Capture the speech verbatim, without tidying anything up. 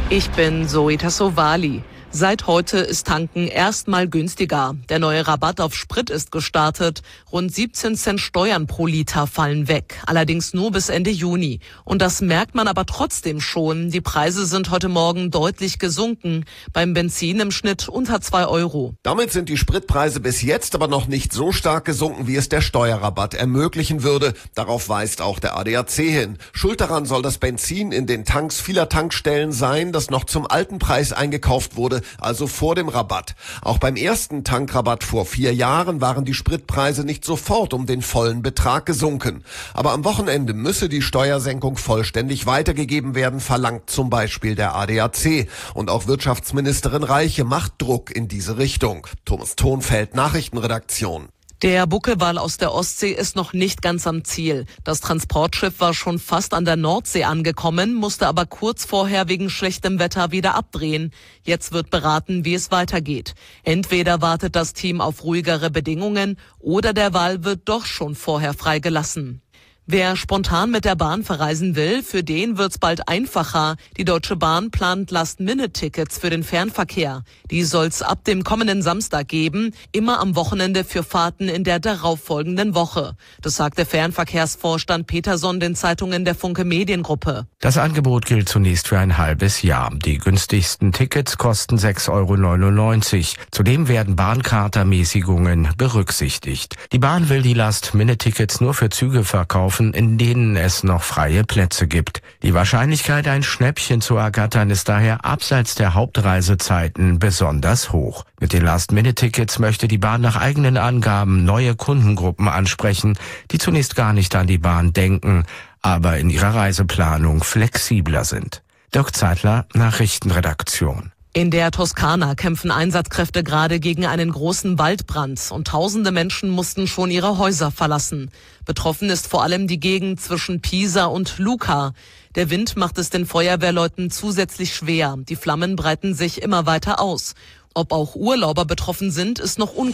Ich bin Zoe Tassovali. Seit heute ist Tanken erstmal günstiger. Der neue Rabatt auf Sprit ist gestartet. Rund siebzehn Cent Steuern pro Liter fallen weg. Allerdings nur bis Ende Juni. Und das merkt man aber trotzdem schon. Die Preise sind heute Morgen deutlich gesunken. Beim Benzin im Schnitt unter zwei Euro. Damit sind die Spritpreise bis jetzt aber noch nicht so stark gesunken, wie es der Steuerrabatt ermöglichen würde. Darauf weist auch der A D A C hin. Schuld daran soll das Benzin in den Tanks vieler Tankstellen sein, das noch zum alten Preis eingekauft wurde, also vor dem Rabatt. Auch beim ersten Tankrabatt vor vier Jahren waren die Spritpreise nicht sofort um den vollen Betrag gesunken. Aber am Wochenende müsse die Steuersenkung vollständig weitergegeben werden, verlangt zum Beispiel der A D A C. Und auch Wirtschaftsministerin Reiche macht Druck in diese Richtung. Thomas Thonfeld, Nachrichtenredaktion. Der Buckelwal aus der Ostsee ist noch nicht ganz am Ziel. Das Transportschiff war schon fast an der Nordsee angekommen, musste aber kurz vorher wegen schlechtem Wetter wieder abdrehen. Jetzt wird beraten, wie es weitergeht. Entweder wartet das Team auf ruhigere Bedingungen oder der Wal wird doch schon vorher freigelassen. Wer spontan mit der Bahn verreisen will, für den wird's bald einfacher. Die Deutsche Bahn plant Last-Minute-Tickets für den Fernverkehr. Die soll's ab dem kommenden Samstag geben, immer am Wochenende für Fahrten in der darauffolgenden Woche. Das sagte Fernverkehrsvorstand Peterson den Zeitungen der Funke Mediengruppe. Das Angebot gilt zunächst für ein halbes Jahr. Die günstigsten Tickets kosten sechs Euro neunundneunzig. Zudem werden Bahnkartermäßigungen berücksichtigt. Die Bahn will die Last-Minute-Tickets nur für Züge verkaufen, in denen es noch freie Plätze gibt. Die Wahrscheinlichkeit, ein Schnäppchen zu ergattern, ist daher abseits der Hauptreisezeiten besonders hoch. Mit den Last-Minute-Tickets möchte die Bahn nach eigenen Angaben neue Kundengruppen ansprechen, die zunächst gar nicht an die Bahn denken, aber in ihrer Reiseplanung flexibler sind. Dirk Zeitler, Nachrichtenredaktion. In der Toskana kämpfen Einsatzkräfte gerade gegen einen großen Waldbrand und tausende Menschen mussten schon ihre Häuser verlassen. Betroffen ist vor allem die Gegend zwischen Pisa und Lucca. Der Wind macht es den Feuerwehrleuten zusätzlich schwer. Die Flammen breiten sich immer weiter aus. Ob auch Urlauber betroffen sind, ist noch unklar.